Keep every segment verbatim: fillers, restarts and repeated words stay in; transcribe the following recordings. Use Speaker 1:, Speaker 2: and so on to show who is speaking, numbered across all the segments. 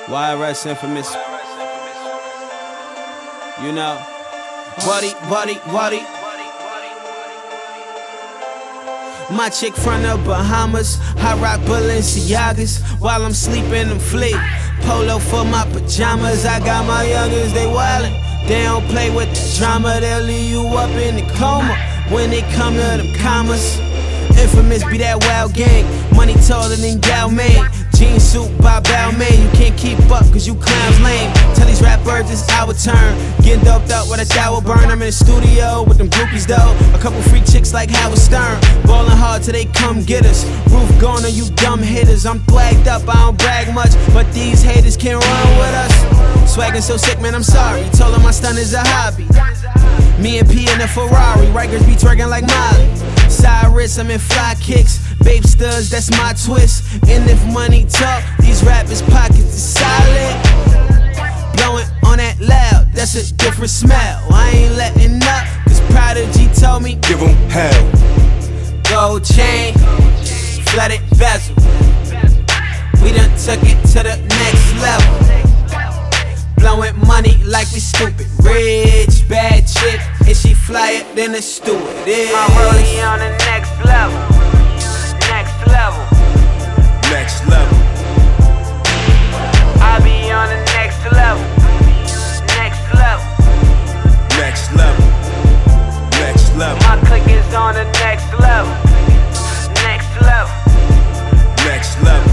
Speaker 1: Y R S Infamous. You know, Buddy, Buddy, Buddy. My chick from the Bahamas, I rock Balenciagas. While I'm sleeping, I'm fleet. Polo for my pajamas. I got my youngins, they wildin'. They don't play with the drama. They'll leave you up in the coma when they come to them commas. Infamous be that wild gang. Money taller than Galmain. Jean suit by Balmain. You can't keep up cause you clowns lame. Tell these rappers it's our turn. Getting doped up with a shower burn. I'm in the studio with them groupies though. A couple freak chicks like Howard Stern. Ballin' hard till they come get us. Roof gone on you dumb hitters. I'm flagged up, I don't brag much, but these haters can't run with us. Swaggin' so sick, man, I'm sorry. Told them my stun is a hobby. Me and P in a Ferrari. Rikers be twerking like Molly. Cyrus, I'm in fly kicks. Babe studs, that's my twist. And if money talk, these rappers' pockets is solid. Blowing on that loud, that's a different smell. I ain't letting up, cause Prodigy told me
Speaker 2: give 'em hell.
Speaker 1: Gold chain, flooded bezel. We done took it to the next level. Blowing money like we stupid. Rich, bad chick, and she flyer than a stewardess. My rollie on the next level. Next level.
Speaker 2: Next level.
Speaker 1: I be on the next level. Next level.
Speaker 2: Next level. Next level.
Speaker 1: My clique is on the next level. Next level.
Speaker 2: Next level.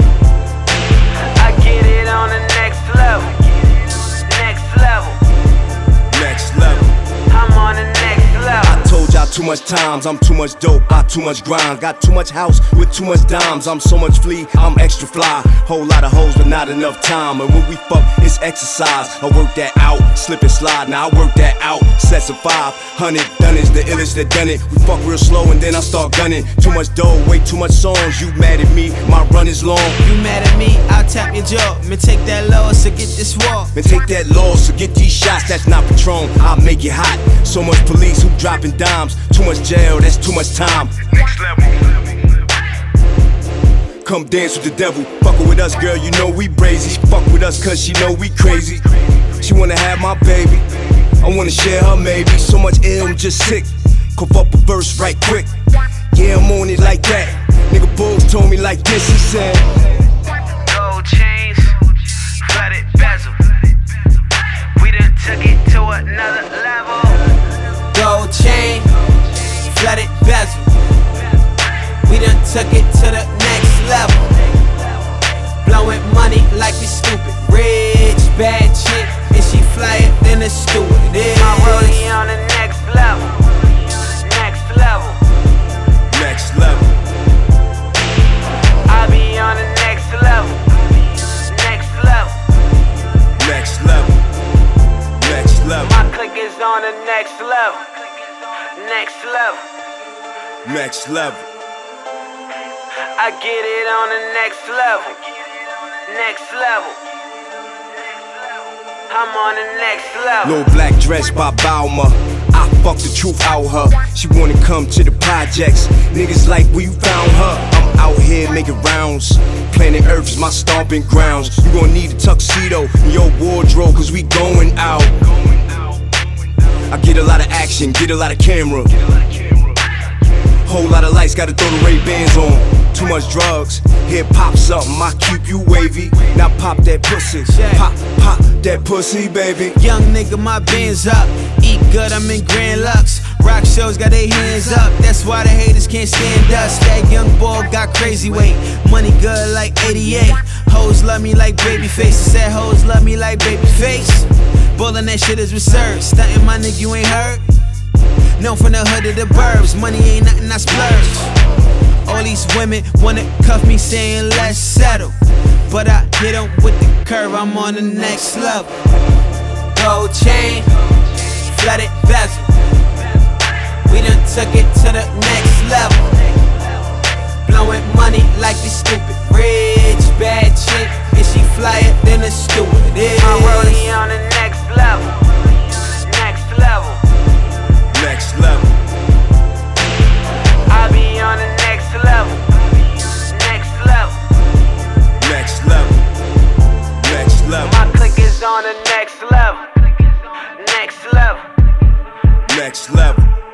Speaker 1: I get it on the next level. Next level.
Speaker 2: Next level.
Speaker 1: I'm on the next level.
Speaker 2: I told y'all too much times, I'm too much dope, I too much grind. Got too much house with too much dimes. I'm so much flea, I'm extra fly. Whole lot of hoes, but not enough time. And when we fuck, it's exercise. I work that out, slip and slide. Now I work that out, sets of five hundred. Done is the illest that done it. We fuck real slow and then I start gunning. Too much dough, way too much songs. You mad at me, my run is long.
Speaker 1: You mad at me, I'll tap your jaw. Man, take that loss to get this wall.
Speaker 2: Man, take that loss, so get these shots. That's not Patron, I'll make it hot. So much police who dropping dimes. Too much jail, that's too much time.
Speaker 3: Next level.
Speaker 2: Come dance with the devil. Fuckin' with us, girl, you know we brazy. She fuck with us cause she know we crazy. She wanna have my baby, I wanna share her maybe. So much ill, I'm just sick. Cough up a verse right quick. Yeah, I'm on it like that. Nigga Bulls told me like this, he said
Speaker 1: Gold chains, flooded bezel. We done took it to another level. Gold chain, flooded bezel. We done took it to the next level. Blowing money like we stupid. Rich, bad chick, and she flyer than a stewardess. My rollie on the next level. Next level.
Speaker 2: next level.
Speaker 1: I be on the next level. Next level.
Speaker 2: Next level. Next level.
Speaker 1: My clique is on the next level. Next level.
Speaker 2: Next level.
Speaker 1: I get it on the next level. Next level. I'm on the next level.
Speaker 2: Little black dress by Balma. I fuck the truth out her. She wanna come to the projects. Niggas like where you found her. I'm out here making rounds. Planet Earth is my stomping grounds. You gon' need a tuxedo in your wardrobe, cause we going out. I get a lot of action, get a lot of camera. Whole lot of lights, gotta throw the Ray-Bans on. Too much drugs, here pop something, I keep you wavy. Now pop that pussy, pop, pop that pussy, baby.
Speaker 1: Young nigga, my Benz up. Eat good, I'm in Grand Lux. Rock shows got their hands up. That's why the haters can't stand us. That young boy got crazy weight. Money good like eighty-eight. Hoes love me like Babyface. Said hoes love me like Babyface. Bullin' that shit is reserved. Stuntin' my nigga, you ain't heard. Known from the hood of the burbs. Money ain't nothing I splurge. All these women wanna cuff me saying let's settle. But I hit them with the curve, I'm on the next level. Gold chain, flooded bezel. We done took it to the next level. Blowing money like we stupid. Rich, bad chick, and she flyer than a stewardess. My rollie on the next level. Next level.
Speaker 2: Next level.
Speaker 1: I be on the next level. Next level.
Speaker 2: Next level. Next next level.